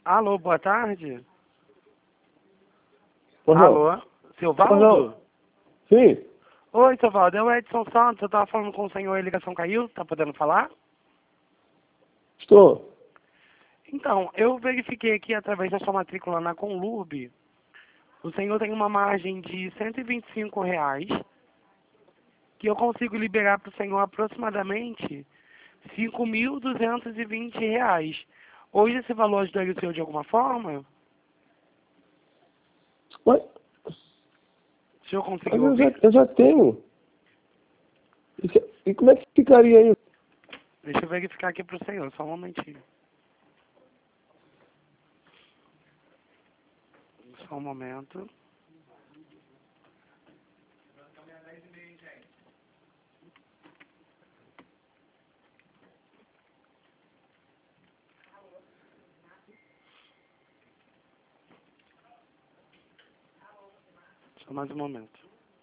Alô, boa tarde. Pois não. Alô, seu Pois Valdo? não. Sim, Oi, seu Valdo, é o Edson Santos, eu tava falando com o senhor e a ligação caiu, tá podendo falar? estou. Então, eu verifiquei aqui através da sua matrícula na Conlurb, o senhor tem uma margem de R$ 125, que eu consigo liberar para o senhor aproximadamente R$ 5.220. Hoje esse valor ajudaria o senhor de alguma forma? Mas, O senhor mas conseguiu eu, já, ouvir? eu já tenho. E como é que ficaria isso? Deixa eu verificar aqui para o senhor, só um momentinho. Só um momento. Só mais um momento.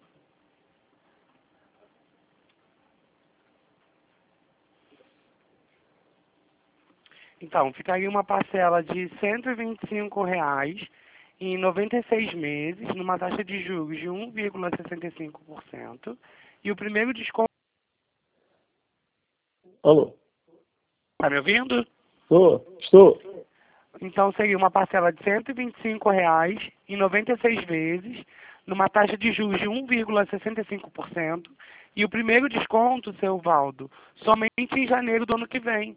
Então, ficaria uma parcela de R$ 125 em 96 meses, numa taxa de juros de 1,65%. E o primeiro desconto... Alô? Tá me ouvindo? Estou. Então, seria uma parcela de R$ 125 em 96 vezes, numa taxa de juros de 1,65%. E o primeiro desconto, seu Valdo, somente em janeiro do ano que vem.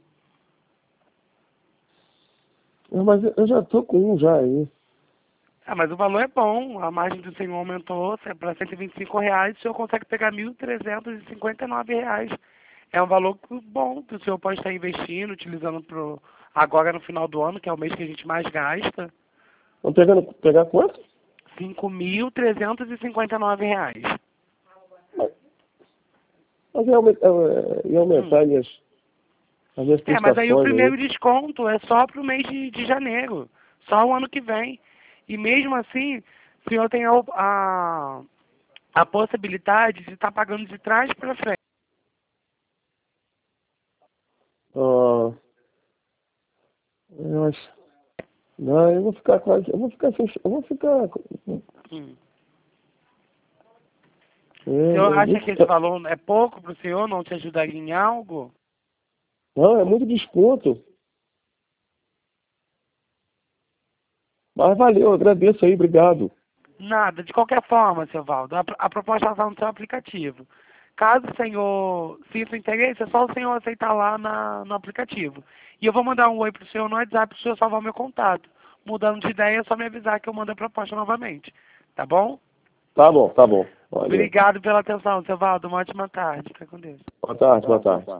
Mas eu já estou com um já aí. Ah, mas o valor é bom, a margem do senhor aumentou para R$ 125, o senhor consegue pegar R$ 1.359. É um valor bom que o senhor pode estar investindo, utilizando agora no final do ano, que é o mês que a gente mais gasta. Vamos pegar quanto? R$ 5.359. Mas ia aumentar as minhas Mas aí o prestações aí. primeiro desconto é só para o mês de janeiro, só o ano que vem. E mesmo assim, o senhor tem a possibilidade de estar pagando de trás para frente. Ah, eu acho. Não, eu vou ficar quase. Eu vou ficar sem. Eu vou ficar. Hum. É, O senhor acha que esse é, valor é pouco para o senhor, não te ajudaria em algo? não, é muito desconto. Mas valeu, agradeço aí, obrigado. Nada, de qualquer forma, seu Valdo, a proposta está no seu aplicativo. Caso o senhor sinta interesse, é só o senhor aceitar lá no aplicativo. E eu vou mandar um oi para o senhor no WhatsApp para o senhor salvar o meu contato. Mudando de ideia, é só me avisar que eu mando a proposta novamente. Tá bom? Tá bom, tá bom. Valeu. Obrigado pela atenção, seu Valdo. Uma ótima tarde. Fica com Deus. Boa tarde, boa tarde.